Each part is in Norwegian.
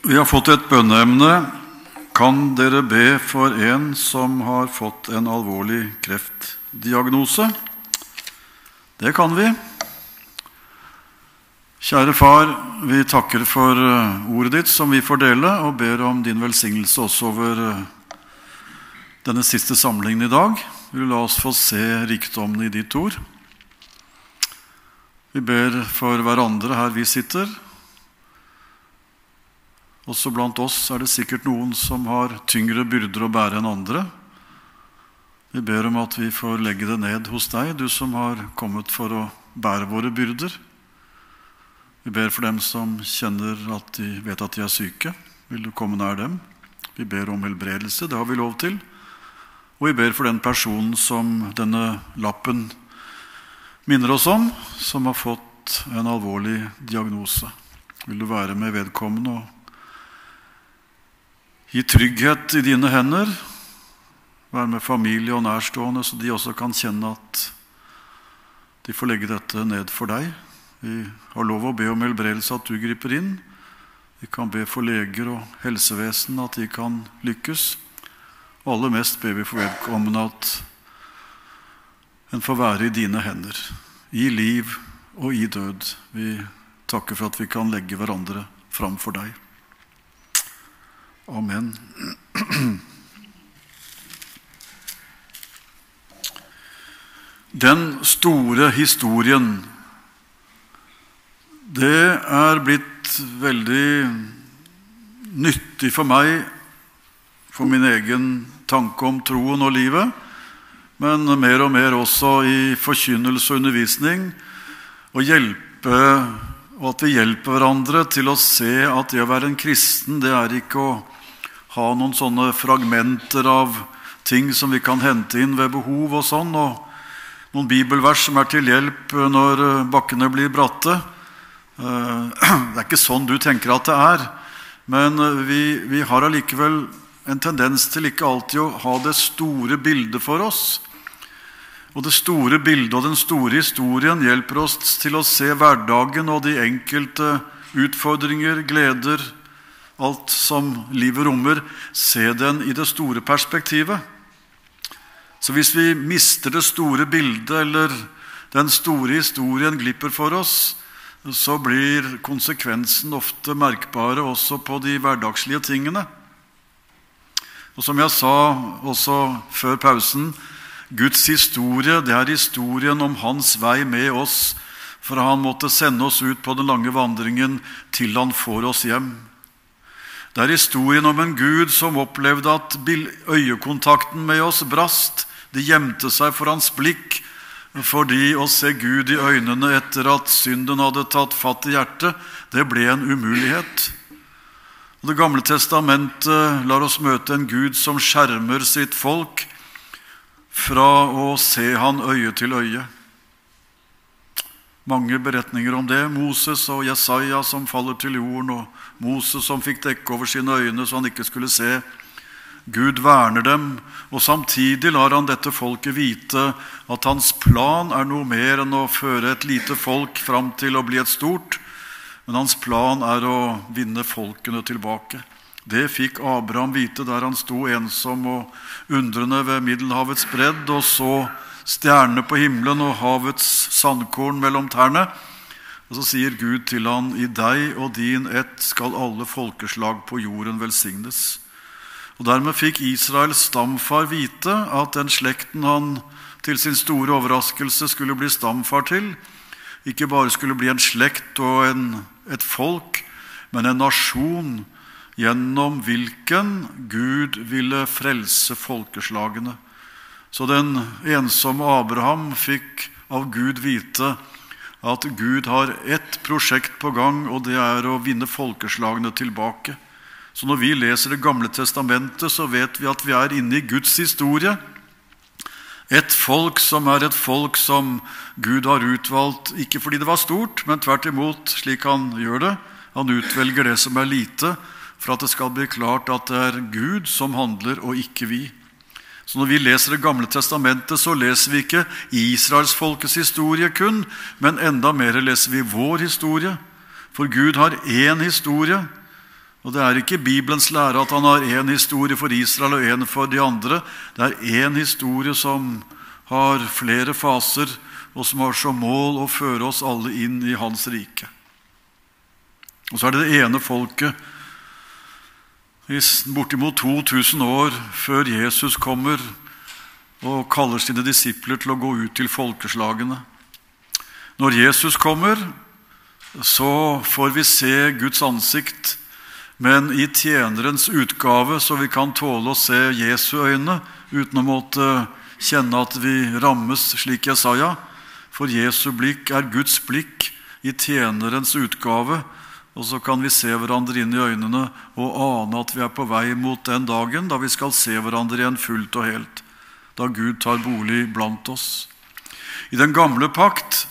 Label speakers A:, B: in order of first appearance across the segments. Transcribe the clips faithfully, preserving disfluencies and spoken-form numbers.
A: Vi har fått et bønneemne. Kan dere be for en som har fått en alvorlig kreftdiagnose? Det kan vi. Kjære far, vi takker for ordet ditt som vi får dele, og ber om din velsignelse også over denne siste samlingen i dag. Vil du la oss få se rikdommen i ditt ord. Vi ber for hverandre her vi sitter. Også blant oss er det sikkert noen som har tyngre byrder å bære enn andre. Vi ber om at vi får legge det ned hos deg, du som har kommet for å bære våre byrder. Vi ber for dem som kjenner at de vet at de er syke. Vil du komme nær dem? Vi ber om helbredelse, det har vi lov til. Og vi ber for den personen som denne lappen minner oss om, som har fått en alvorlig diagnose. Vil du være med vedkommende og gi trygghet i dine hender, være med familie og nærstående, så de også kan kjenne at de får legge dette ned for deg. Vi har lov å be om helbredelse, at du griper inn. Vi kan be for leger og helsevesen, at de kan lykkes. Og aller mest ber vi for vedkommende at en får være i dine hender, i liv og i død. Vi takker for at vi kan legge hverandre fram for deg. Amen. Den store historien, det er blitt veldig nyttig for meg, for min egen tanke om troen og livet, men mer og mer også i forkynnelse og undervisning, og hjelpe, og at vi hjelper hverandre til å se at det å være en kristen, det er ikke å ha noen sånne fragmenter av ting som vi kan hente inn ved behov og sånn, og noen bibelvers som er til hjelp når bakkene blir bratte. Det er ikke sånn du tenker at det er, men vi, vi har allikevel en tendens til ikke alltid å ha det store bildet for oss. Og det store bildet og den store historien hjelper oss til å se hverdagen og de enkelte utfordringer, gleder, alt som livet rommer, se den i det store perspektivet. Så hvis vi mister det store bildet, eller den store historien glipper for oss, så blir konsekvensen ofte merkbare også på de hverdagslige tingene. Og som jeg sa også før pausen, Guds historie, det er historien om hans vei med oss, for han måtte sende oss ut på den lange vandringen til han får oss hjem. Det er historien om en Gud som opplevde at øyekontakten med oss brast. Det gjemte seg for hans blikk, fordi å se Gud i øynene etter at synden hadde tatt fatt i hjertet, det ble en umulighet. Det gamle testamentet lar oss møte en Gud som skjermer sitt folk fra å se han øye til øye. Mange beretninger om det. Moses og Jesaja som faller til jorden, og Moses som fikk dekke over sine øyne så han ikke skulle se. Gud verner dem, og samtidig lar han dette folket vite at hans plan er noe mer enn å føre et lite folk fram til å bli et stort, men hans plan er å vinne folkene tilbake. Det fikk Abraham vite der han sto ensom og undrende ved Middelhavets bredd og så stjernene på himmelen og havets sandkorn mellom tærne. Og så sier Gud til han, i deg og din ett skal alle folkeslag på jorden velsignes. Og dermed fikk Israels stamfar vite at den slekten han til sin store overraskelse skulle bli stamfar til, ikke bare skulle bli en slekt og en, et folk, men en nasjon, gjennom hvilken Gud ville frelse folkeslagene. Så den ensomme Abraham fikk av Gud vite at Gud har ett prosjekt på gang, og det er å vinne folkeslagene tilbake. Så når vi leser Det gamle testamentet, så vet vi at vi er inne i Guds historie. Et folk som er et folk som Gud har utvalgt, ikke fordi det var stort, men tvert imot slik han gjør det. Han utvelger det som er lite, for at det skal bli klart at det er Gud som handler, og ikke vi. Så når vi leser Det gamle testamentet, så leser vi ikke Israels folkets historie kun, men enda mer leser vi vår historie. For Gud har én historie, Og det er ikke Bibelens lære at han har en historie for Israel og en for de andre. Det er en historie som har flere faser, og som har som mål å føre oss alle inn i hans rike. Og så er det det ene folket, bortimot to tusen år før Jesus kommer og kaller sine disipler til å gå ut til folkeslagene. Når Jesus kommer, så får vi se Guds ansikt, men i tjenerens utgave, så vi kan tåle å se Jesu øyne, uten å måtte kjenne at vi rammes, slik Jesaja. For Jesu blikk er Guds blikk i tjenerens utgave, og så kan vi se hverandre inn i øynene og ane at vi er på vei mot den dagen da vi skal se hverandre igjen fullt og helt, da Gud tar bolig blant oss. I den gamle pakt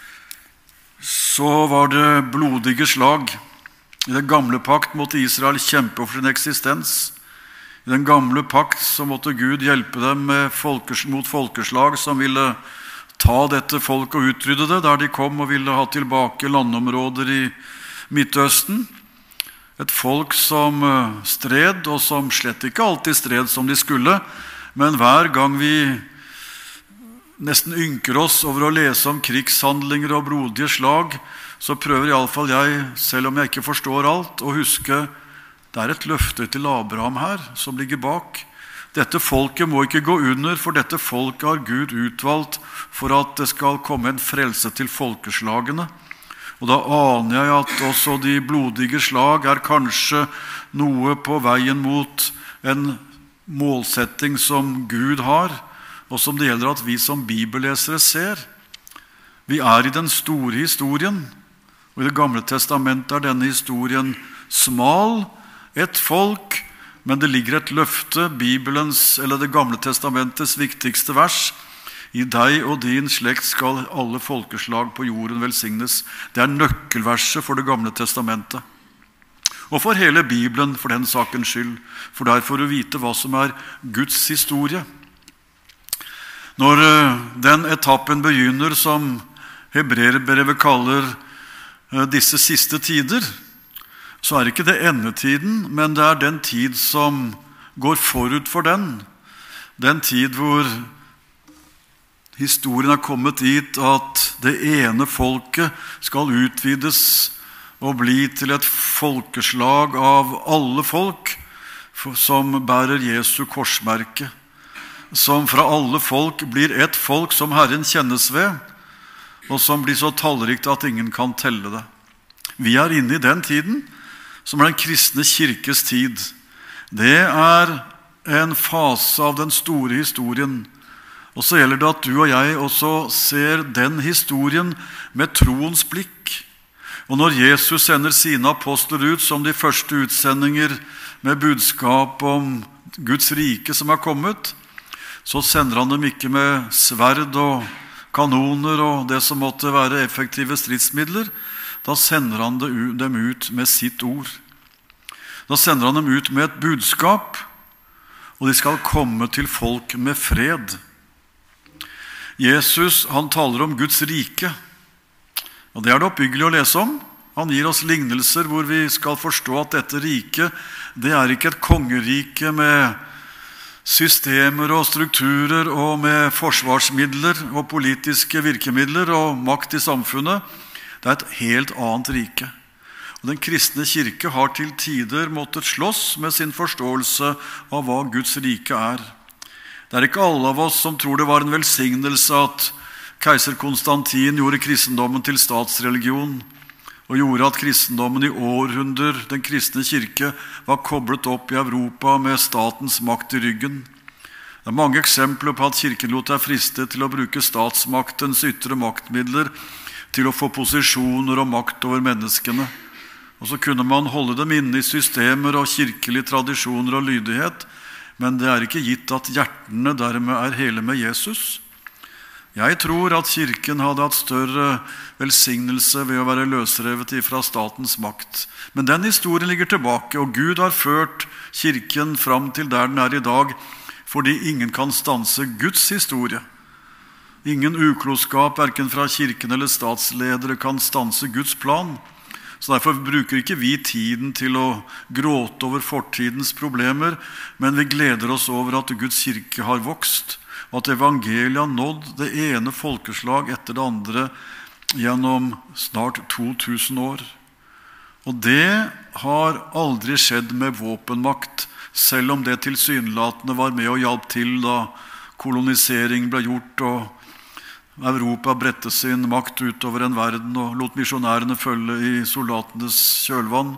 A: så var det blodige slag. I den gamle pakt måtte Israel kjempe for sin eksistens. I den gamle pakt så måtte Gud hjelpe dem med folkes, mot folkeslag som ville ta dette folket og utrydde det, der de kom og ville ha tilbake landområder i Midtøsten. Et folk som stred, og som slett ikke alltid stred som de skulle, men hver gang vi nesten ynker oss over å lese om krigshandlinger og blodige slag, så prøver i alle fall jeg, selv om jeg ikke forstår alt, å huske det er et løfte til Abraham her som ligger bak. Dette folket må ikke gå under, for dette folket har Gud utvalgt for at det skal komme en frelse til folkeslagene. Og da aner jeg at også de blodige slag er kanskje noe på veien mot en målsetting som Gud har, og som det gjelder at vi som bibellesere ser. Vi er i den store historien, og i det gamle testamentet er denne historien smal, et folk, men det ligger et løfte, Bibelens, eller det gamle testamentets viktigste vers: i deg og din slekt skal alle folkeslag på jorden velsignes. Det er nøkkelverset for det gamle testamentet. Og for hele Bibelen, for den sakens skyld, for derfor å vite hva som er Guds historie. Når den etappen begynner som Hebreerbrevet kaller disse siste tider, så er ikke det endetiden, men det er den tid som går forut for den. Den tid hvor historien er kommet dit at det ene folket skal utvides og bli til et folkeslag av alle folk som bærer Jesu korsmerke, som fra alle folk blir et folk som Herren kjennes ved, og som blir så tallrikt at ingen kan telle det. Vi er inne i den tiden, som er den kristne kirkes tid. Det er en fase av den store historien. Og så gjelder det at du og jeg også ser den historien med troens blikk. Og når Jesus sender sine apostler ut som de første utsendinger med budskap om Guds rike som er kommet, så sender han dem ikke med sverd og kanoner og det som måtte være effektive stridsmidler. Da sender han dem ut med sitt ord. Da sender han dem ut med et budskap, og de skal komme til folk med fred. Jesus, han taler om Guds rike, og det er det oppbyggelig å lese om. Han gir oss lignelser hvor vi skal forstå at dette riket, det er ikke et kongerike med systemer og strukturer og med forsvarsmidler og politiske virkemidler og makt i samfunnet. Det er et helt annet rike. Og den kristne kirke har til tider måttet slåss med sin forståelse av hva Guds rike er. Det er ikke alle av oss som tror det var en velsignelse at keiser Konstantin gjorde kristendommen til statsreligion, og gjorde at kristendommen i århundrer, den kristne kirke, var koblet opp i Europa med statens makt i ryggen. Det er mange eksempler på at kirken lot er fristet til å bruke statsmaktens ytre maktmidler til å få posisjoner og makt over menneskene. Og så kunne man holde dem inne i systemer og kirkelige tradisjoner og lydighet, men det er ikke gitt at hjertene dermed er hele med Jesus. Jeg tror at kirken hadde hatt større velsignelse ved å være løsrevet ifra statens makt. Men den historien ligger tilbake, og Gud har ført kirken fram til der den er i dag, fordi ingen kan stanse Guds historie. Ingen uklokskap, hverken fra kirken eller statsledere, kan stanse Guds plan. Så derfor bruker ikke vi tiden til å gråte over fortidens problemer, men vi gleder oss over at Guds kirke har vokst, og at evangeliet har nådd det ene folkeslag etter det andre gjennom snart to tusen år. Og det har aldri skjedd med våpenmakt, selv om det tilsynelatende var med og hjalp til da kolonisering ble gjort, og Europa bredte sin makt utover en verden og lot misjonærene følge i soldatenes kjølvann.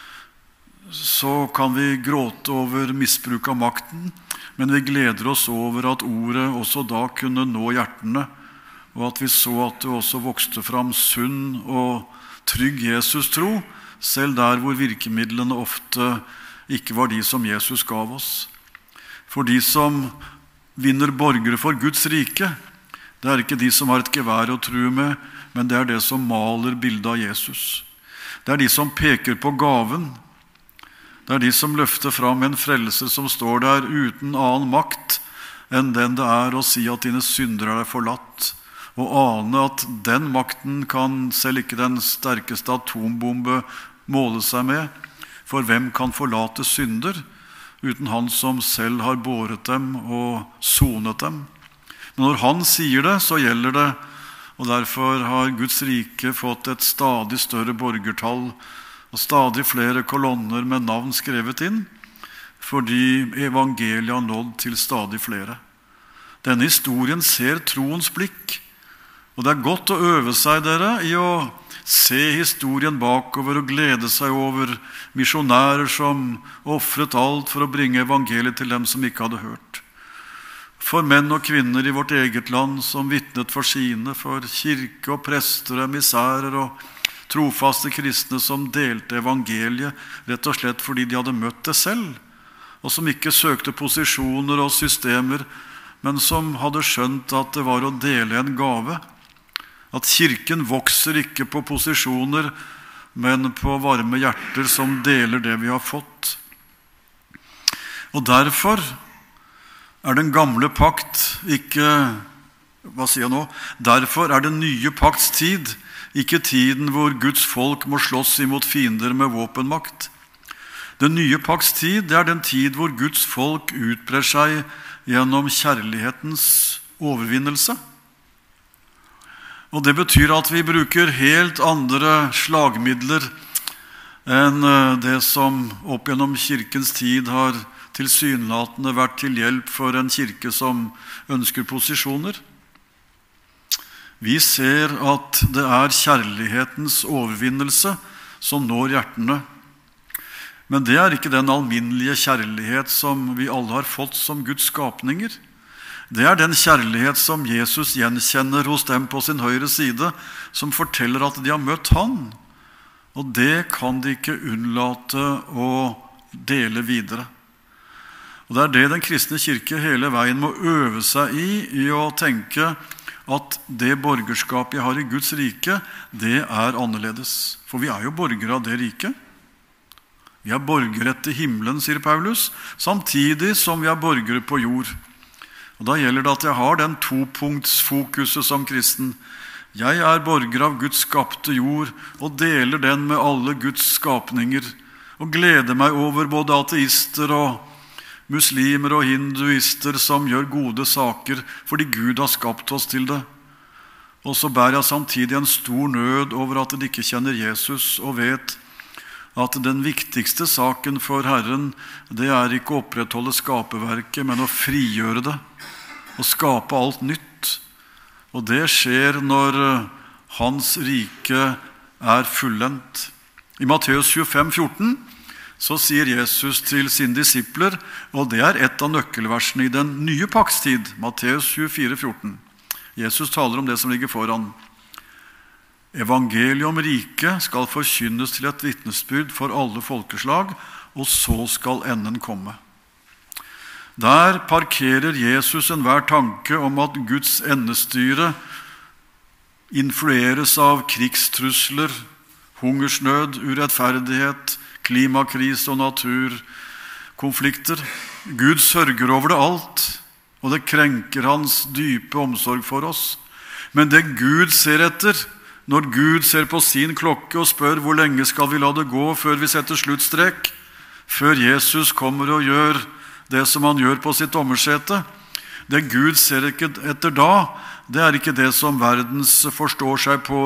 A: Så kan vi gråte over misbruk av makten, men vi gleder oss over at ordet også da kunne nå hjertene, og at vi så at det også vokste fram sunn og trygg Jesus-tro, selv der hvor virkemidlene ofte ikke var de som Jesus gav oss. For de som vinner borgere for Guds rike, det er ikke de som har et gevær å true med, men det er det som maler bildet av Jesus. Det er de som peker på gaven. Det er de som løfter fram en frelse som står der uten annen makt enn den det er å si at dine synder er deg forlatt, og ane at den makten kan selv ikke den sterkeste atombombe måle seg med, for hvem kan forlate synder uten han som selv har båret dem og sonet dem. Men når han sier det, så gjelder det, og derfor har Guds rike fått et stadig større borgertall og stadig flere kolonner med navn skrevet inn, fordi evangeliet har nådd til stadig flere. Denne historien ser troens blikk, og det er godt å øve seg dere i å se historien bakover og glede seg over misjonærer som offret alt for å bringe evangeliet til dem som ikke hadde hørt. For menn og kvinner i vårt eget land som vitnet for sine, for kirke og prester, emissærer og trofaste kristne som delte evangeliet, rett og slett fordi de hadde møtt det selv, og som ikke søkte posisjoner og systemer, men som hadde skjønt at det var å dele en gave. At kirken vokser ikke på posisjoner, men på varme hjerter som deler det vi har fått. Og derfor er den gamle pakt ikke, hva sier jeg nå? Derfor er den nye pakts tid ikke tiden hvor Guds folk må slåss imot fiender med våpenmakt. Den nye pakts tid, det er den tid hvor Guds folk utbrer seg gjennom kjærlighetens overvinnelse. Og det betyr at vi bruker helt andre slagmidler enn det som opp gjennom kirkens tid har tilsynelatende vært til hjelp for en kirke som ønsker posisjoner. Vi ser at det er kjærlighetens overvinnelse som når hjertene. Men det er ikke den alminnelige kjærlighet som vi alle har fått som Guds skapninger. Det er den kjærlighet som Jesus gjenkjenner hos dem på sin høyre side, som forteller at de har møtt han. Og det kan de ikke unnlate å dele videre. Og det er det den kristne kirke hele veien må øve seg i, i å tenke at det borgerskap jeg har i Guds rike, det er annerledes. For vi er jo borgere av det riket. Vi er borgere etter himmelen, sier Paulus, samtidig som vi er borgere på jord. Og da gjelder det at jeg har den topunktsfokuset som kristen. Jeg er borger av Guds skapte jord og deler den med alle Guds skapninger, og gleder meg over både ateister og muslimer og hinduister som gjør gode saker fordi Gud har skapt oss til det. Og så bærer jeg samtidig en stor nød over at de ikke kjenner Jesus og vet at den viktigste saken for Herren, det er ikke å opprettholde skaperverket, men å frigjøre det og skape alt nytt. Og det skjer når hans rike er fullendt. I Matteus tjuefem fjorten så sier Jesus til sine disipler, og det er et av nøkkelversene i den nye paktstid, Matteus tjuefire fjorten. Jesus taler om det som ligger foran. Evangeliet om riket skal forkynnes til et vitnesbyrd for alle folkeslag, og så skal enden komme. Der parkerer Jesus enhver tanke om at Guds endestyre influeres av krigstrusler, hungersnød, urettferdighet, klimakrise og naturkonflikter. Gud sørger over det alt, og det krenker hans dype omsorg for oss. Men det Gud ser etter, Når Gud ser på sin klokke og spør hvor lenge skal vi la det gå før vi setter sluttstrekk, før Jesus kommer og gjør det som han gjør på sitt dommersete. Det Gud ser ikke etter da, det er ikke det som verdens forstår seg på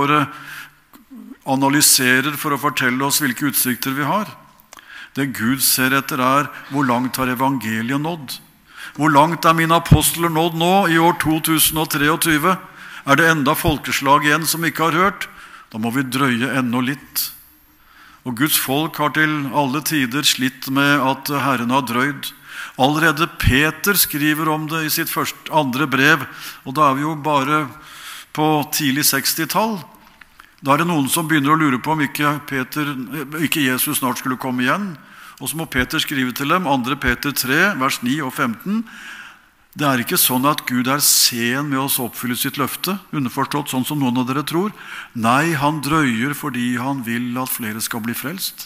A: analyserer for å fortelle oss hvilke utsikter vi har. Det Gud ser etter er hvor langt har evangeliet nådd. Hvor langt er mine apostler nådd nå i år to tusen tjuetre? Er det enda folkeslag igjen som ikke har hørt? Da må vi drøye enda litt. Og Guds folk har til alle tider slitt med at Herren har drøyd. Allerede Peter skriver om det i sitt første, andre brev, og da er vi jo bare på tidlig sekstitall. Da er det noen som begynner å lure på om ikke, Peter, ikke Jesus snart skulle komme igjen. Og så må Peter skrive til dem, andre Peter tre, vers ni og femten. Det er ikke sånn at Gud er sen med å oppfylle sitt løfte, underforstått sånn som noen av dere tror. Nei, han drøyer fordi han vil at flere skal bli frelst.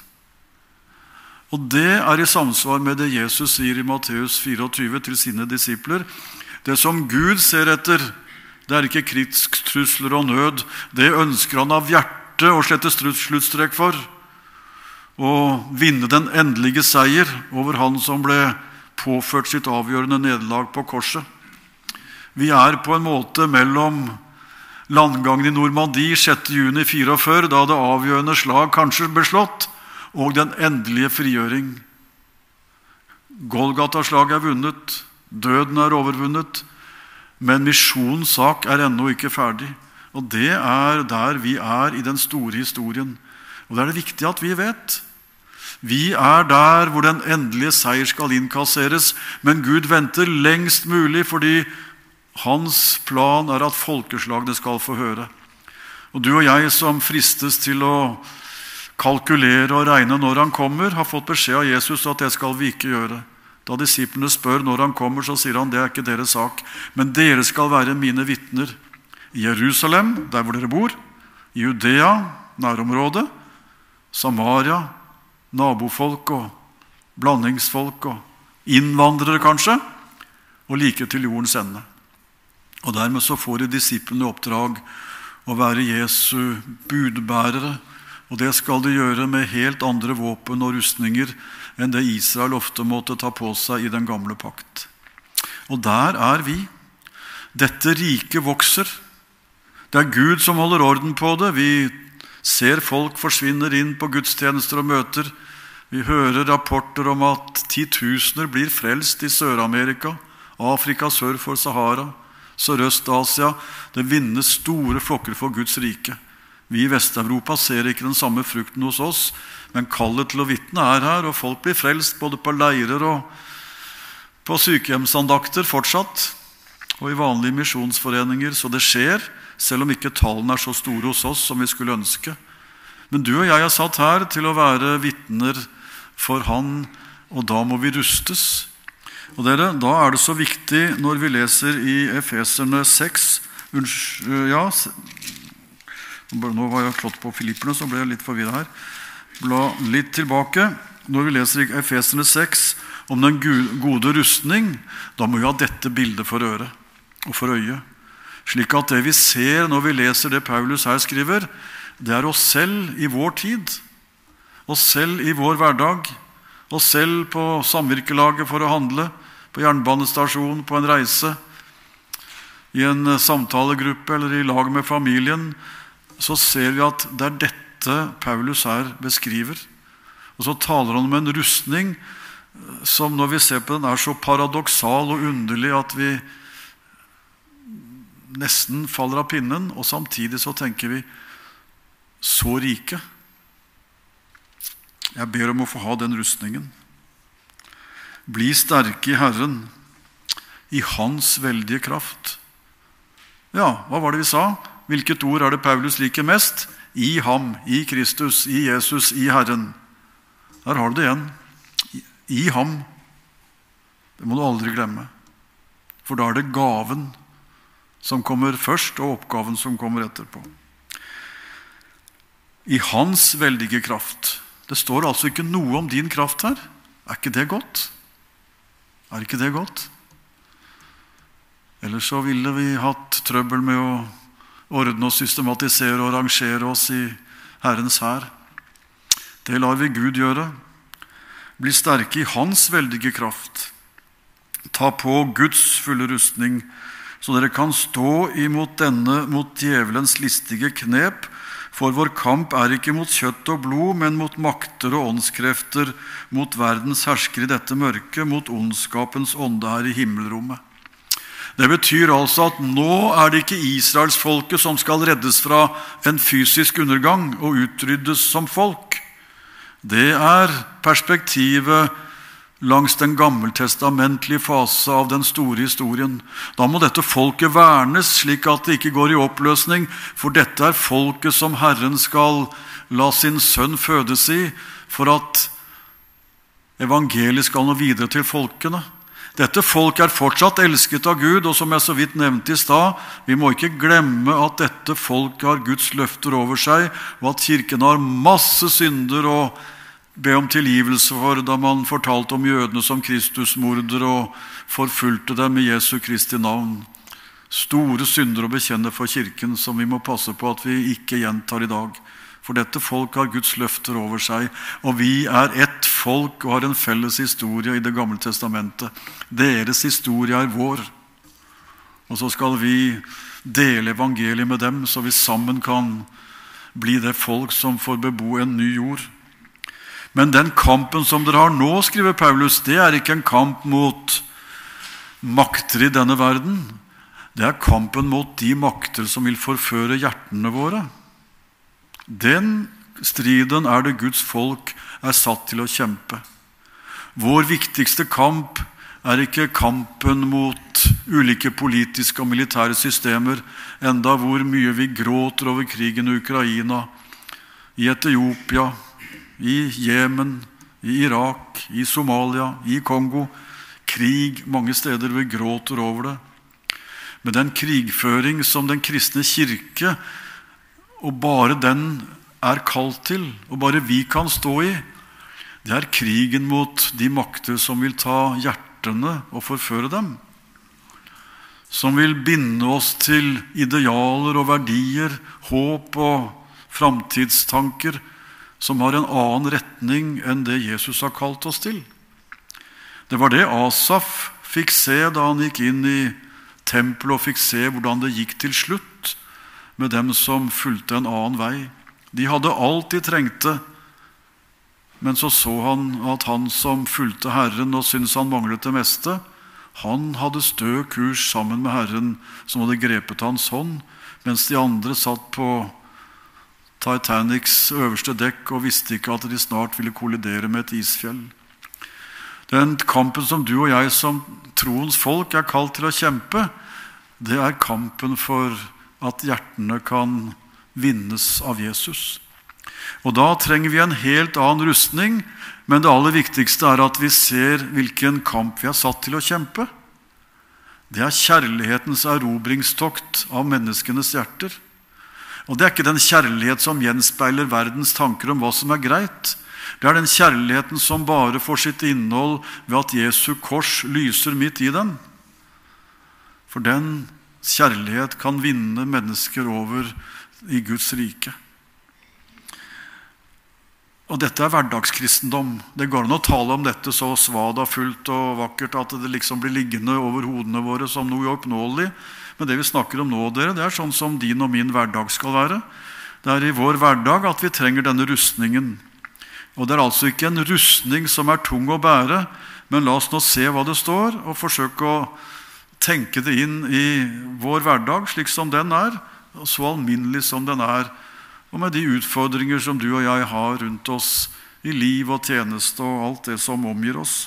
A: Og det er i samsvar med det Jesus sier i Matteus tjuefire til sine disipler. Det som Gud ser etter, det er ikke krigstrusler og nød. Det ønsker han av hjertet å slette sluttstrekk for. Og vinne den endelige seier over han som ble påført sitt avgjørende nederlag på korset. Vi er på en måte mellom landgangen i Normandie sjette juni førtifire, da det avgjørende slag kanskje ble slått, og den endelige frigjøring. Golgata-slaget er vunnet, døden er overvunnet, men misjonens sak er ennå ikke ferdig. Og det er der vi er i den store historien. Og det er det viktig at vi vet. Vi er der hvor den endelige seier skal innkasseres, men Gud venter lengst mulig fordi hans plan er at folkeslagene skal få høre. Og du og jeg som fristes til å kalkulere og regne når han kommer, har fått beskjed av Jesus at det skal vi ikke gjøre. Da disiplene spør når han kommer, så sier han, det er ikke deres sak, men dere skal være mine vitner i Jerusalem, der hvor dere bor, i Judea, nærområdet, Samaria, nabofolk og blandingsfolk og innvandrere kanskje, og like til jordens ende. Og dermed så får de disiplene oppdrag å være Jesu budbærere, og det skal de gjøre med helt andre våpen og rustninger enn det Israel ofte måtte ta på seg i den gamle pakt. Og der er vi. Dette riket vokser. Det er Gud som holder orden på det. Vi ser folk forsvinner inn på gudstjenester og møter. Vi hører rapporter om at titusener blir frelst i Sør-Amerika, Afrika sør for Sahara, Sørøst-Asia. Det vinnes store flokker for Guds rike. Vi i Vest-Europa ser ikke den samme frukten hos oss, men kallet til å vitne er her, og folk blir frelst både på leirer og på sykehjemsandakter fortsatt, og i vanlige misjonsforeninger, så det skjer, selv om ikke tallene er så store hos oss som vi skulle ønske. Men du og jeg er satt her til å være vitner for han, og da må vi rustes. Og dere, da er det så viktig når vi leser i Efeserne seks, ja, nå var jeg slått på Filipperne, så ble jeg litt forvirret her. Bla litt tilbake. Når vi leser i Efeserne seks om den gode rustning, da må vi ha dette bildet for øre og for øye. Slik at det vi ser når vi leser det Paulus her skriver, det er oss selv i vår tid, oss selv i vår hverdag, oss selv på samvirkelaget for å handle, på jernbanestasjon, på en reise, i en samtalegruppe eller i lag med familien, så ser vi at det er dette Paulus her beskriver. Og så taler han om en rustning som når vi ser på den er så paradoksal og underlig at vi nesten faller av pinnen, og samtidig så tenker vi så rike. Jeg ber om å få ha den rustningen. Bli sterke i Herren, i hans veldige kraft. Ja, hva var det vi sa? Hvilket ord er det Paulus liker mest? I ham, i Kristus, i Jesus, i Herren. Der har du det igjen. I ham. Det må du aldri glemme. For da er det gaven som kommer først, og oppgaven som kommer etterpå. I hans veldige kraft. Det står altså ikke noe om din kraft her. Er ikke det godt? Er ikke det godt? Ellers så ville vi hatt trøbbel med å ordne og systematisere og rangere oss i Herrens hær. Det lar vi Gud gjøre. Bli sterke i hans veldige kraft. Ta på Guds fulle rustning, så dere kan stå imot denne, mot djevelens listige knep, for vår kamp er ikke mot kjøtt og blod, men mot makter og åndskrefter, mot verdens hersker i dette mørket, mot ondskapens ånde her i himmelrommet. Det betyr altså at nå er det ikke Israelsfolket som skal reddes fra en fysisk undergang og utryddes som folk. Det er perspektivet langs den gammeltestamentlige fase av den store historien. Da må dette folket vernes slik at det ikke går i oppløsning, for dette er folket som Herren skal la sin sønn fødes i, for at evangeliet skal nå videre til folkene. Dette folk er fortsatt elsket av Gud, og som jeg så vidt nevnte i stad, vi må ikke glemme at dette folket har Guds løfter over seg, og at kirken har masse synder å be om tilgivelse for, da man fortalte om jødene som Kristusmorder og forfulgte dem i Jesu Kristi navn. Store synder å bekjenne for kirken som vi må passe på at vi ikke gjentar i dag. For dette folk har Guds løfter over seg, og vi er ett folk og har en felles historie i det gamle testamentet. Deres historie er vår. Og så skal vi dele evangeliet med dem, så vi sammen kan bli det folk som får bebo en ny jord. Men den kampen som dere har nå, skriver Paulus, det er ikke en kamp mot makter i denne verden. Det er kampen mot de makter som vil forføre hjertene våre. Den striden er det Guds folk er satt til å kjempe. Vår viktigste kamp er ikke kampen mot ulike politiske og militære systemer, enda hvor mye vi gråter over krigen i Ukraina, i Etiopia, i Jemen, i Irak, i Somalia, i Kongo. Krig mange steder vi gråter over det. Men den krigføring som den kristne kirke, og bare den er kalt til, og bare vi kan stå i, det er krigen mot de makter som vil ta hjertene og forføre dem. Som vil binde oss til idealer og verdier, håp og framtidstanker, som har en annen retning enn det Jesus har kalt oss til. Det var det Asaf fikk se da han gikk inn i tempelet og fikk se hvordan det gikk til slutt med dem som fulgte en annen vei. De hadde alt de trengte, men så så han at han som fulgte Herren og syntes han manglet det meste, han hadde stø kurs sammen med Herren som hadde grepet hans hånd, mens de andre satt på Titanics øverste dekk og visste ikke at de snart ville kollidere med et isfjell. Den kampen som du og jeg som troens folk er kalt til å kjempe, det er kampen for at hjertene kan vinnes av Jesus. Og da trenger vi en helt annen rustning, men det aller viktigste er at vi ser hvilken kamp vi er satt til å kjempe. Det er kjærlighetens erobringstokt av menneskenes hjerter. Og det er ikke den kjærlighet som gjenspeiler verdens tanker om hva som er greit. Det er den kjærligheten som bare får sitt innhold ved at Jesu kors lyser midt i den. For den kjærlighet kan vinne mennesker over i Guds rike. Og dette er hverdagskristendom. Det går an å tale om dette så svadafullt og vakkert at det liksom blir liggende over hodene våre som noe uoppnåelig. Men det vi snakker om nå, dere, det er sånn som din og min hverdag skal være. Det er i vår hverdag at vi trenger denne rustningen. Og det er altså ikke en rustning som er tung å bære, men la oss nå se hva det står, og forsøke å tenke det inn i vår hverdag, slik som den er, og så alminnelig som den er, og med de utfordringer som du og jeg har rundt oss i liv og tjeneste og alt det som omgir oss.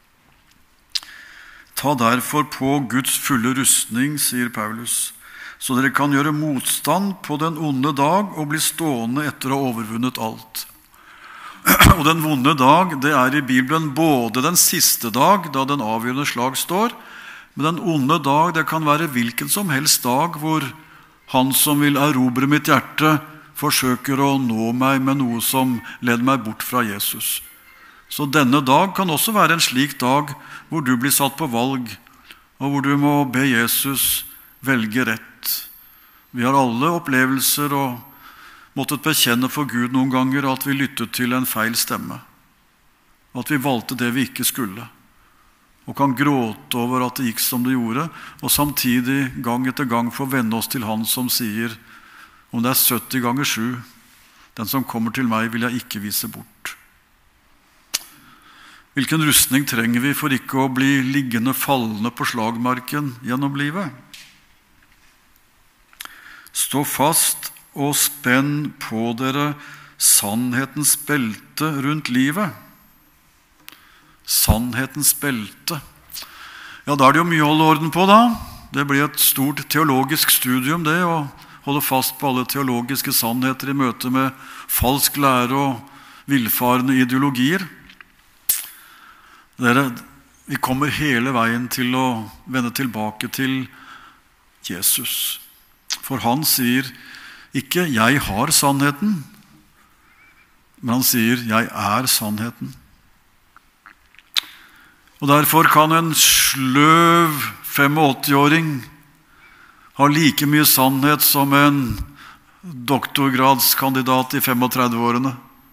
A: Ta derfor på Guds fulle rustning, sier Paulus, så dere kan gjøre motstand på den onde dag og bli stående etter å ha overvunnet alt. Og den vonde dag, det er i Bibelen både den siste dag, da den avgjørende slag står, men den onde dag, det kan være hvilken som helst dag hvor han som vil erobre mitt hjerte forsøker å nå meg med noe som leder meg bort fra Jesus. Så denne dag kan også være en slik dag hvor du blir satt på valg, og hvor du må be Jesus velge rett. Vi har alle opplevelser og måttet bekjenne for Gud noen ganger at vi lyttet til en feil stemme. At vi valgte det vi ikke skulle. Og kan gråte over at det gikk som det gjorde, og samtidig gang etter gang få vende oss til Han som sier, om det er sytti ganger sju, den som kommer til meg vil jeg ikke vise bort. Hvilken rustning trenger vi for ikke å bli liggende fallende på slagmarken gjennom livet? Stå fast og spenn på dere sannhetens belte rundt livet. Sannhetens belte. Ja, da er det jo mye å holde orden på da. Det blir et stort teologisk studium det, å holde fast på alle teologiske sannheter i møte med falsk lære og villfarende ideologier. Dere, vi kommer hele veien til å vende tilbake til Jesus. For han sier ikke, jeg har sannheten, men han sier, jeg er sannheten. Og derfor kan en sløv åttifem-åring ha like mye sannhet som en doktorgradskandidat i trettifem-årene,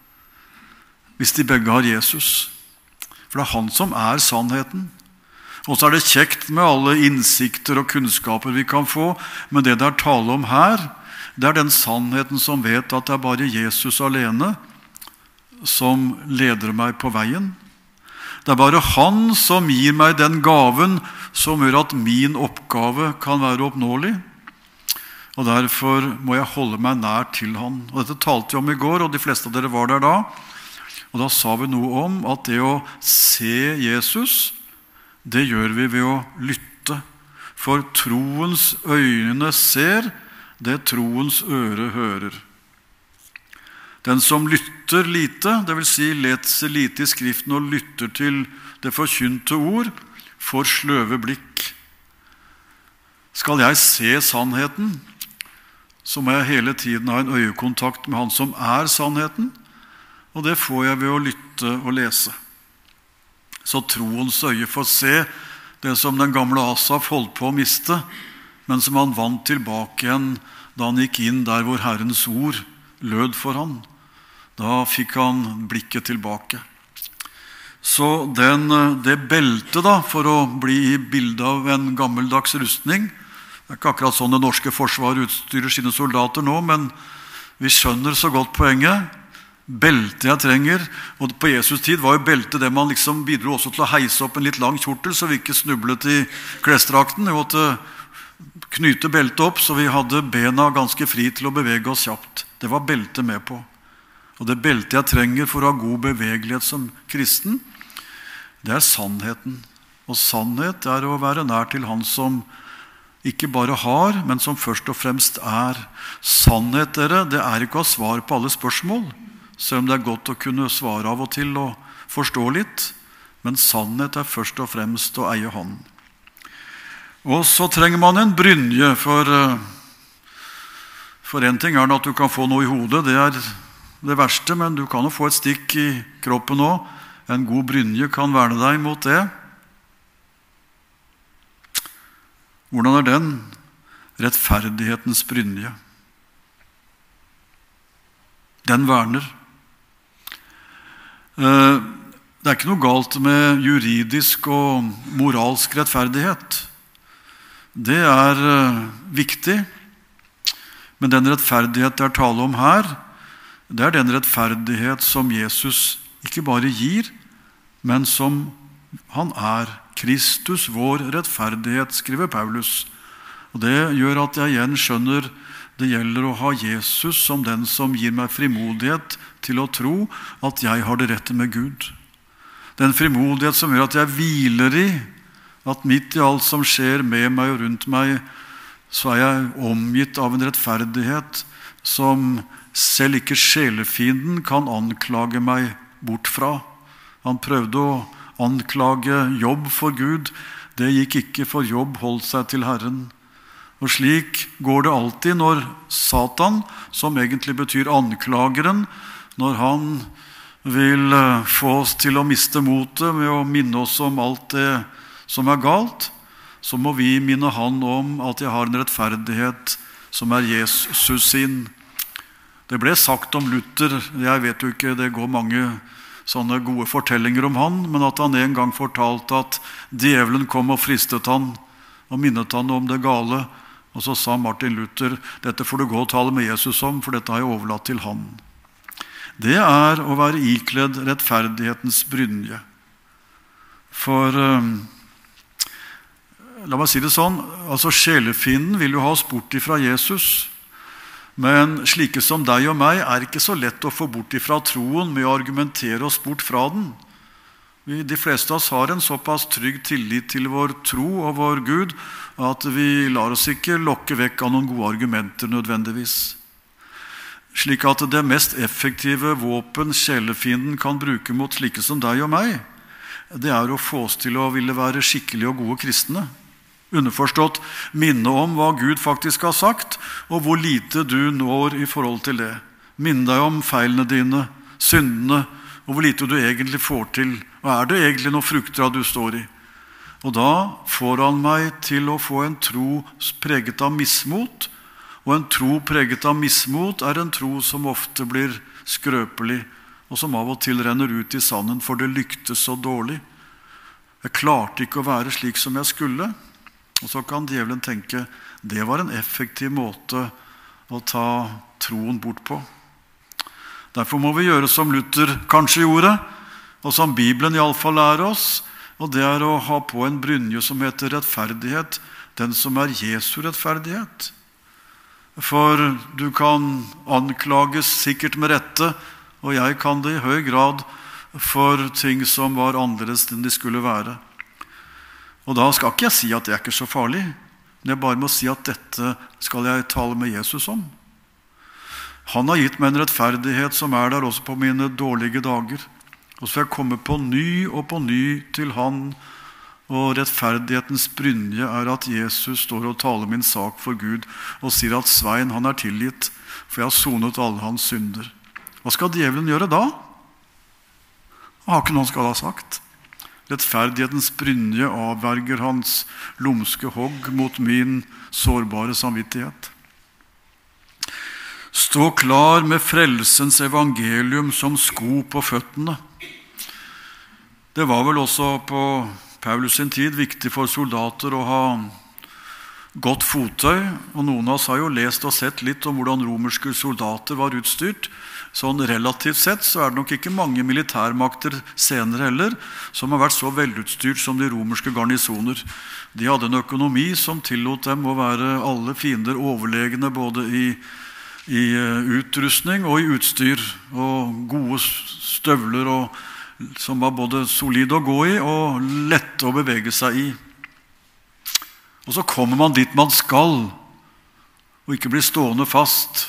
A: hvis de begge har Jesus. For det er han som er sannheten. Og så er det kjekt med alle innsikter og kunnskaper vi kan få, men det det er tale om her, det er den sannheten som vet at det er bare Jesus alene som leder meg på veien. Det er bare han som gir meg den gaven som gjør at min oppgave kan være oppnåelig. Og derfor må jeg holde meg nær til han. Og dette talte vi om i går, og de fleste av dere var der da. Og da sa vi noe om at det å se Jesus, det gjør vi ved å lytte. For troens øyne ser, det troens øre hører. Den som lytter lite, det vil si leser lite i skriften og lytter til det forkynte ord, får sløve blikk. Skal jeg se sannheten, så må jeg hele tiden ha en øyekontakt med han som er sannheten, og det får jeg ved å lytte og lese. Så troens øye får se det som den gamle Asaf holdt på å miste, men som han vant tilbake igjen da han gikk inn der hvor Herrens ord lød for han. Da fikk han blikket tilbake. Så den, det beltet da, for å bli i bildet av en gammeldags rustning, det er ikke akkurat sånn det norske forsvaret utstyrer sine soldater nå, men vi skjønner så godt poenget. Belte jeg trenger, og på Jesus tid var jo belte det man liksom bidro også til å heise opp en litt lang kjortel, så vi ikke snublet i klesdrakten. Vi måtte knyte beltet opp, så vi hadde bena ganske fri til å bevege oss kjapt. Det var beltet med på. Og det beltet jeg trenger for å ha god bevegelighet som kristen, det er sannheten. Og sannhet er å være nær til han som ikke bare har, men som først og fremst er. Sannhet, dere, det er ikke å ha svar på alle spørsmål, selv om det er godt å kunne svare av og til og forstå litt, men sannhet er først og fremst å eie hånden. Og så trenger man en brynje, for, for en ting er at du kan få noe i hodet, det er det verste, men du kan jo få et stikk i kroppen også. En god brynje kan verne deg mot det. Hvordan er den? Rettferdighetens brynje. Den verner. Det er ikke noe galt med juridisk og moralsk rettferdighet. Det er viktig, men den rettferdighet det er tale om her, det er den rettferdighet som Jesus ikke bare gir, men som han er. Kristus, vår rettferdighet, skriver Paulus. Og det gjør at jeg igjen skjønner det gjelder å ha Jesus som den som gir meg frimodighet til å tro at jeg har det rette med Gud. Den frimodighet som gjør at jeg hviler i, at midt i alt som skjer med meg og rundt meg, så er jeg omgitt av en rettferdighet som selv ikke sjelefienden kan anklage meg bort fra. Han prøvde å anklage Jobb for Gud. Det gikk ikke, for Jobb holdt seg til Herren. Og slik går det alltid når Satan, som egentlig betyr anklageren, når han vil få oss til å miste motet med å minne oss om alt det som er galt, så må vi minne han om at jeg har en rettferdighet som er Jesus sin. Det ble sagt om Luther, jeg vet jo ikke, det går mange sånne gode fortellinger om han, men at han en gang fortalte at djevelen kom og fristet han, og minnet han om det gale, og så sa Martin Luther, dette får du gå og tale med Jesus om, for dette har jeg overlatt til han. Det er å være ikledd rettferdighetens brynje. For, la meg si det sånn, altså sjelefienden vil jo ha oss bort ifra Jesus, men slike som deg og meg er ikke så lett å få bort ifra troen med å argumentere oss bort fra den. Vi, de fleste av oss har en såpass trygg tillit til vår tro og vår Gud, at vi lar oss ikke lokke vekk av noen gode argumenter nødvendigvis. Slik at det mest effektive våpen sjelefienden kan bruke mot slike som deg og meg, det er å få oss til å ville være skikkelige og gode kristne. Underforstått, minne om hva Gud faktisk har sagt, og hvor lite du når i forhold til det. Minne deg om feilene dine, syndene, og hvor lite du egentlig får til. Og er det egentlig noe frukter du står i? Og da får han meg til å få en tro preget av mismot, og en tro preget av mismot er en tro som ofte blir skrøpelig, og som av og til renner ut i sanden, for det lyktes så dårlig. Jeg klarte ikke å være slik som jeg skulle, og så kan djevelen tenke, det var en effektiv måte å ta troen bort på. Derfor må vi gjøre som Luther kanskje gjorde, og som Bibelen i alle fall lærer oss, og det er å ha på en brynje som heter rettferdighet, den som er Jesu rettferdighet. For du kan anklages sikkert med rette, og jeg kan det i høy grad for ting som var annerledes enn de skulle være. Og da skal ikke jeg si at det er ikke så farlig, men jeg bare må si at dette skal jeg tale med Jesus om. Han har gitt meg en rettferdighet som er der også på mine dårlige dager. Og så får jeg komme på ny og på ny til han, og rettferdighetens brynje er at Jesus står og taler min sak for Gud, og sier at Svein han er tilgitt, for jeg har sonet alle hans synder. Hva skal djevelen gjøre da? Han har ikke noen skal ha sagt. Rettferdighetens brynje avverger hans lumske hogg mot min sårbare samvittighet. Stå klar med frelsens evangelium som sko på føttene. Det var vel også på Paulus sin tid viktig for soldater å ha godt fottøy, og noen av oss har jo lest og sett litt om hvordan romerske soldater var utstyrt. Sånn relativt sett så er det nok ikke mange militærmakter senere heller som har vært så velutstyrt som de romerske garnisoner. De hadde en økonomi som tillot dem å være alle fiender overlegne både i, i utrustning og i utstyr, og gode støvler og, som var både solide å gå i og lette å bevege seg i. Og så kommer man dit man skal, og ikke blir stående fast.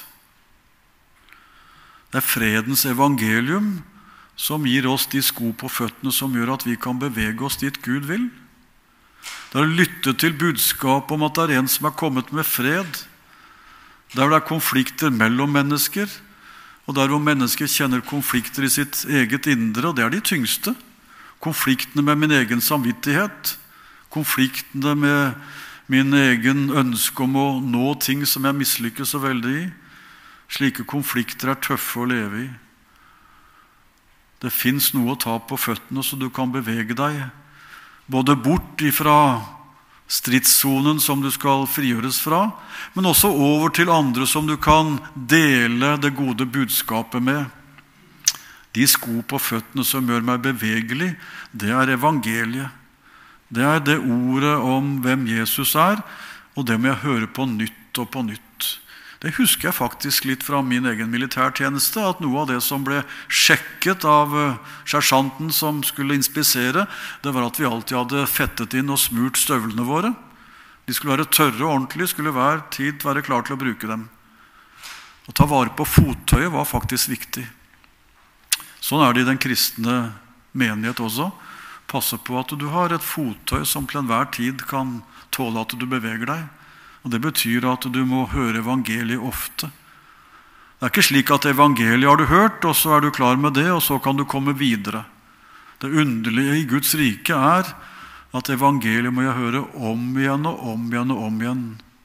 A: Det er fredens evangelium som gir oss de sko på føttene som gjør at vi kan bevege oss dit Gud vil. Det er å lytte til budskap om at det er en som er kommet med fred, der det er konflikter mellom mennesker, og der hvor mennesker kjenner konflikter i sitt eget indre, og det er de tyngste. Konfliktene med min egen samvittighet, konfliktene med min egen ønske om å nå ting som jeg mislykkes så veldig i. Slike konflikter er tøffe å leve i. Det finnes noe å ta på føttene så du kan bevege deg, både bort ifra stridssonen som du skal frigjøres fra, men også over til andre som du kan dele det gode budskapet med. De sko på føttene som gjør meg bevegelig, det er evangeliet. Det er det ordet om hvem Jesus er, og det må jeg høre på nytt og på nytt. Det husker jeg faktisk litt fra min egen militærtjeneste, at noe av det som ble sjekket av sersjanten som skulle inspisere, det var at vi alltid hadde fettet inn og smurt støvlene våre. De skulle være tørre og ordentlige, skulle hver tid være klar til å bruke dem. Å ta vare på fottøyet var faktisk viktig. Sånn er det i den kristne menighet også. Passe på at du har et fottøy som til enhver tid kan tåle at du beveger deg. Og det betyr at du må høre evangeliet ofte. Det er ikke slik at evangeliet har du hørt, og så er du klar med det, og så kan du komme videre. Det underlige i Guds rike er at evangeliet må jeg høre om igjen og om igjen og om igjen.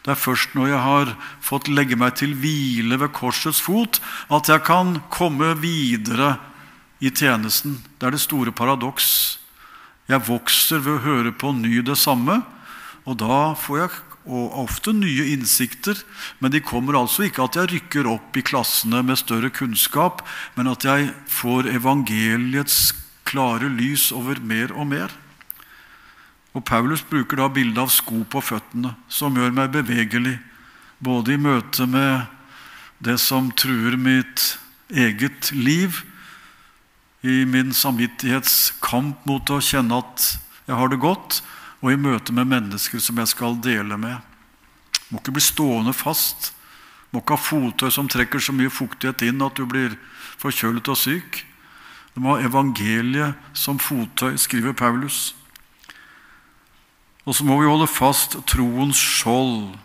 A: Det er først når jeg har fått legge meg til hvile ved korsets fot, at jeg kan komme videre i tjenesten. Det er det store paradoks. Jeg vokser ved å høre på ny det samme, og da får jeg og ofte nye innsikter, men de kommer altså ikke at jeg rykker opp i klassene med større kunnskap, men at jeg får evangeliets klare lys over mer og mer. Og Paulus bruker da bildet av sko på føttene, som gjør meg bevegelig, både i møte med det som truer mitt eget liv, i min samvittighetskamp mot å kjenne at jeg har det godt, og i møte med mennesker som jeg skal dele med. Må ikke bli stående fast. Må ikke ha fottøy som trekker så mye fuktighet inn at du blir forkjølet og syk. Du må ha evangeliet som fottøy, skriver Paulus. Og så må vi holde fast troens skjold.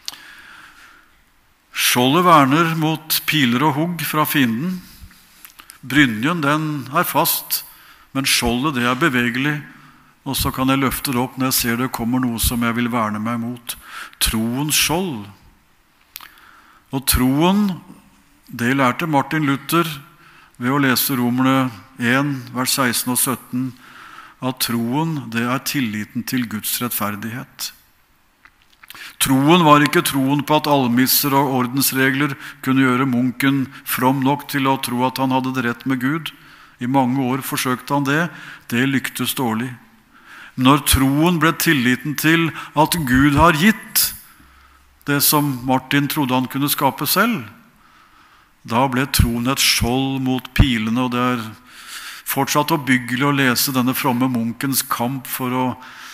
A: Skjoldet verner mot piler og hugg fra fienden. Brynjen, den er fast, men skjoldet, det er bevegelig. Og så kan jeg løfte det opp når jeg ser det kommer noe som jeg vil verne meg mot. Troens skjold. Og troen, det lærte Martin Luther ved å lese Romerne en, vers seksten og sytten, at troen, det er tilliten til Guds rettferdighet. Troen var ikke troen på at almisser og ordensregler kunne gjøre munken from nok til å tro at han hadde det rett med Gud. I mange år forsøkte han det. Det lyktes dårlig. Når troen ble tilliten til at Gud har gitt det som Martin trodde han kunne skape selv, da ble troen et skjold mot pilene, og det er fortsatt oppbyggelig å lese denne fromme munkens kamp for å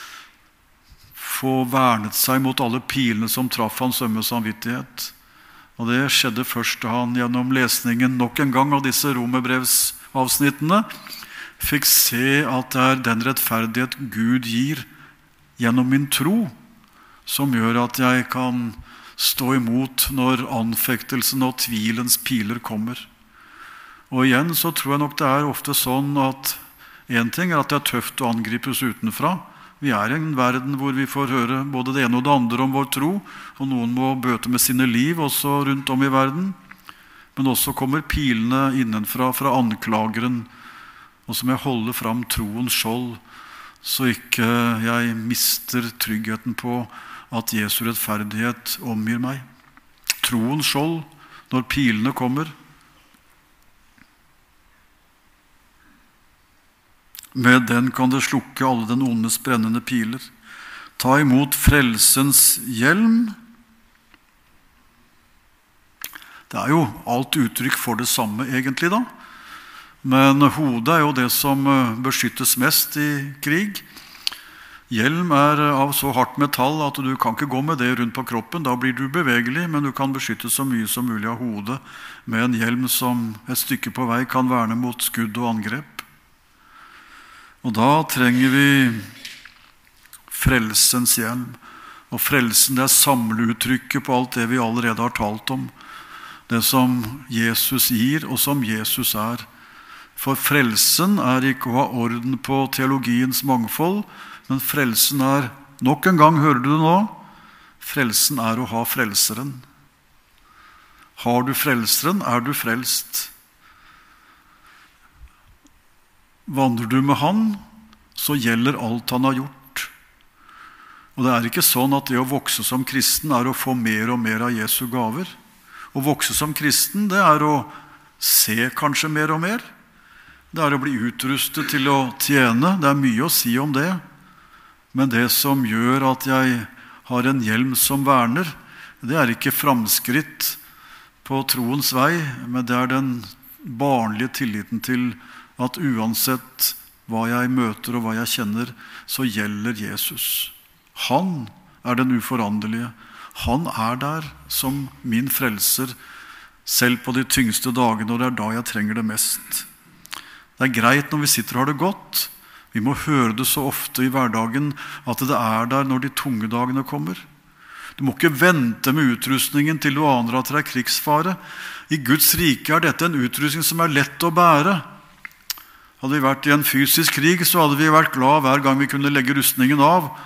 A: få vernet seg mot alle pilene som traff hans ømme samvittighet. Og det skjedde først da han gjennom lesningen nok en gang av disse romerbrevsavsnittene fikk se at det er den rettferdighet Gud gir gjennom min tro, som gjør at jeg kan stå imot når anfektelsen og tvilens piler kommer. Og igjen så tror jeg nok det er ofte sånn at en ting er at det er tøft å angripes utenfra. Vi er i en verden hvor vi får høre både det ene og det andre om vår tro, og noen må bøte med sine liv også rundt om i verden. Men også kommer pilene innenfra fra anklageren, og så må jeg holde fram troens skjold, så ikke jeg mister tryggheten på at Jesu rettferdighet omgir meg. Troens skjold når pilene kommer. Med den kan det slukke alle den ondes brennende piler. Ta imot frelsens hjelm. Det er jo alt uttrykk for det samme egentlig da. Men hodet er jo det som beskyttes mest i krig. Hjelm er av så hardt metall at du kan ikke gå med det rundt på kroppen. Da blir du bevegelig, men du kan beskytte så mye som mulig av hodet med en hjelm som et stykke på vei kan verne mot skudd og angrep. Og da trenger vi frelsens hjelm. Og frelsen, det er samleuttrykket på alt det vi allerede har talt om. Det som Jesus gir, og som Jesus er. For frelsen er ikke å ha orden på teologiens mangfold, men frelsen er, nok en gang hører du det nå, frelsen er å ha frelseren. Har du frelseren, er du frelst. Vandrer du med han, så gjelder alt han har gjort. Og det er ikke sånn at det å vokse som kristen er å få mer og mer av Jesu gaver. Å vokse som kristen, det er å se kanskje mer og mer. Det er å bli utrustet til å tjene. Det er mye å si om det. Men det som gjør at jeg har en hjelm som verner, det er ikke framskritt på troens vei, men det er den barnlige tilliten til at uansett hva jeg møter og hva jeg kjenner, så gjelder Jesus. Han er den uforanderlige. Han er der som min frelser, selv på de tyngste dagene, og det er da jeg trenger det mest. Det er greit når vi sitter og har det godt. Vi må høre det så ofte i hverdagen at det er der når de tunge dagene kommer. Du må ikke vente med utrustningen til du aner at det er krigsfare. I Guds rike er dette en utrustning som er lett å bære. Hadde vi vært i en fysisk krig, så hadde vi vært glad hver gang vi kunne legge rustningen av.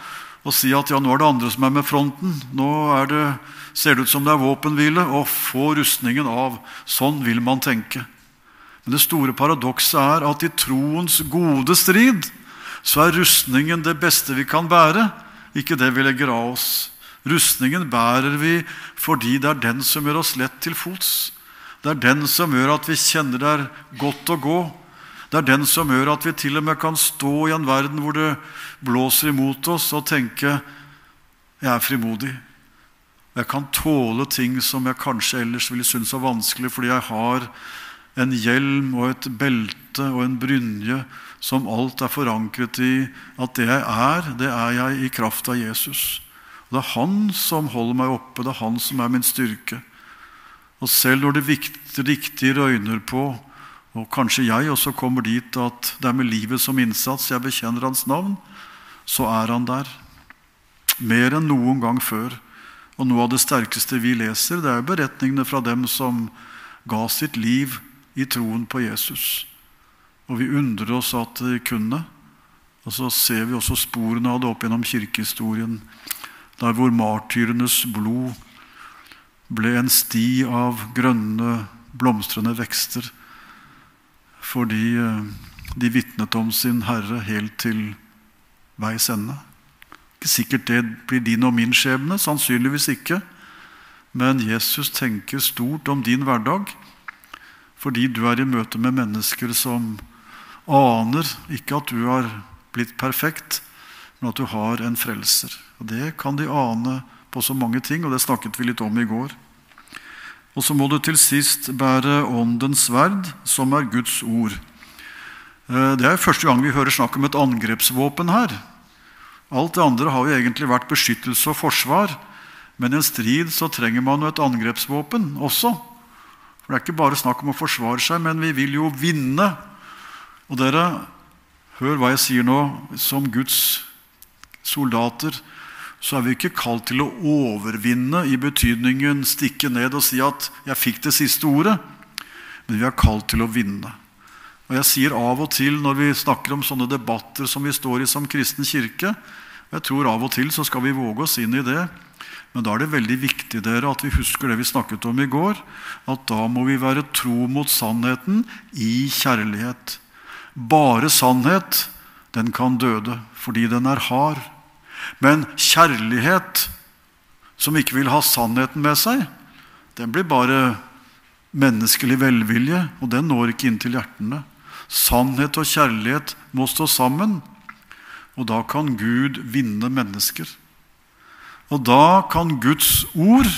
A: og si at ja, nå er det andre som er med fronten. Nå er det, ser det ut som det er våpenhvile, og få rustningen av. Sånn vil man tenke. Men det store paradokset er at i troens gode strid, så er rustningen det beste vi kan bære, ikke det vi legger av oss. Rustningen bærer vi fordi det er den som gjør oss lett til fots. Det er den som gjør at vi kjenner det er godt å gå. Det er den som gjør at vi til og med kan stå i en verden hvor det blåser imot oss og tenke, jeg er frimodig. Jeg kan tåle ting som jeg kanskje ellers ville synes var vanskelig, fordi jeg har en hjelm og et belte og en brynje som alt er forankret i at det jeg er, det er jeg i kraft av Jesus. Det er han som holder meg oppe, det er han som er min styrke. Og selv når det riktige røyner på, og kanskje jeg også kommer dit at det er med livet som innsats jeg bekjenner hans navn, så er han der. Mer enn noen gang før. Og noe av det sterkeste vi leser, det er beretningene fra dem som ga sitt liv i troen på Jesus. Og vi undrer oss at de kunne. Og så ser vi også sporene av det opp gjennom kirkehistorien, der hvor martyrenes blod ble en sti av grønne, blomstrende vekster, fordi de vittnet om sin Herre helt til veis ende. Ikke sikkert det blir din og min skjebne, sannsynligvis ikke, men Jesus tenker stort om din hverdag, fordi du er i møte med mennesker som aner ikke at du har blitt perfekt, men at du har en frelser. Og det kan de ane på så mange ting, og det snakket vi litt om i går. Og så må du til sist bære åndens sverd, som er Guds ord. Det er første gang vi hører snakk om et angrepsvåpen her. Alt det andre har jo egentlig vært beskyttelse og forsvar, men i en strid så trenger man jo et angrepsvåpen også. For det er ikke bare snakk om å forsvare seg, men vi vil jo vinne. Og dere, hør hva jeg sier nå, som Guds soldater, så er vi ikke kalt til å overvinne i betydningen stikke ned og si at jeg fikk det siste ordet, men vi er kalt til å vinne. Og jeg sier av og til når vi snakker om sånne debatter som vi står i som kristen kirke, jeg tror av og til så skal vi våge oss inn i det, men da er det veldig viktig dere at vi husker det vi snakket om i går, at da må vi være tro mot sannheten i kjærlighet. Bare sannhet, den kan døde, fordi den er hard. Men kjærlighet som ikke vil ha sannheten med seg, den blir bare menneskelig velvilje, og den når ikke inn til hjertene. Sannhet og kjærlighet må stå sammen, og da kan Gud vinne mennesker. Og da kan Guds ord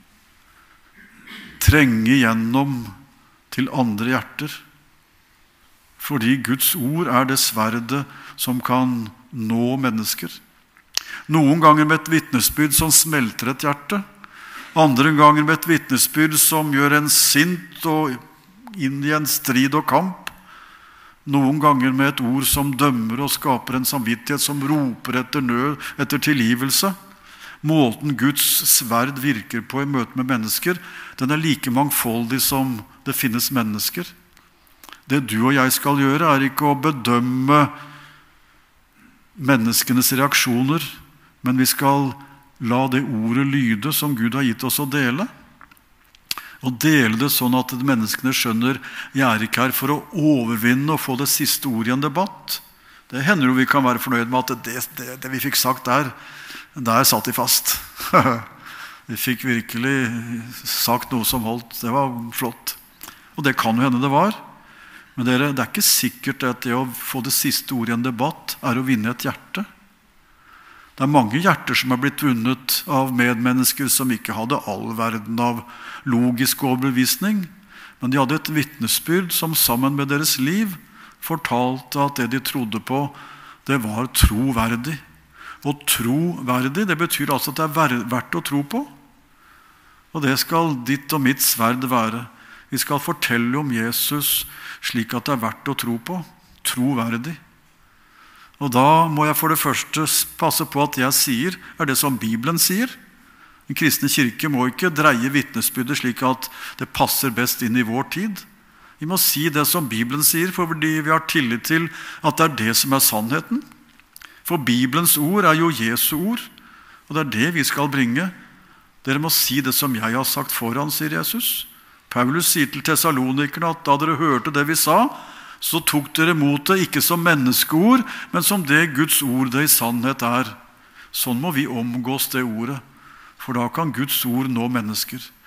A: trenge gjennom til andre hjerter. Fordi Guds ord er det sverdet som kan nå mennesker. Noen ganger med et vittnesbyrd som smelter et hjerte. Andre ganger med et vittnesbyrd som gjør en sint og inn i en strid og kamp. Noen ganger med et ord som dømmer og skaper en samvittighet som roper etter nød, etter tilgivelse. Måten Guds sverd virker på i møte med mennesker, den er like mangfoldig som det finnes mennesker. Det du og jeg skal gjøre er ikke å bedømme menneskenes reaksjoner, men vi skal la det ordet lyde som Gud har gitt oss å dele. Og dele det sånn at menneskene skjønner, jeg er ikke her for å overvinne og få det siste ordet i en debatt. Det hender jo vi kan være fornøyd med at det, det, det vi fikk sagt der, der satt de fast. Vi fikk virkelig sagt noe som holdt, det var flott. Og det kan jo hende det var. Men dere, det er ikke sikkert at det å få det siste ordet i en debatt er å vinne et hjerte. Det er mange hjerter som er blitt vunnet av medmennesker som ikke hadde all verden av logisk overbevisning, men de hadde et vittnesbyrd som sammen med deres liv fortalte at det de trodde på, det var troverdig. Og troverdig, det betyr altså at det er verdt å tro på. Og det skal ditt og mitt sverd være. Vi skal fortelle om Jesus slik at det er verdt å tro på. Troverdig. Og da må jeg for det første passe på at jeg sier er det som Bibelen sier. Den kristne kirke må ikke dreie vittnesbyrdet slik at det passer best inn i vår tid. Vi må si det som Bibelen sier, fordi vi har tillit til at det er det som er sannheten. For Bibelens ord er jo Jesu ord, og det er det vi skal bringe. Dere må si det som jeg har sagt foran, sier Jesus. Paulus sier til Thessalonikerne at da dere hørte det vi sa, så tok dere mot det ikke som menneskeord, men som det Guds ord det i sannhet er. Sånn må vi omgås det ordet, for da kan Guds ord nå mennesker.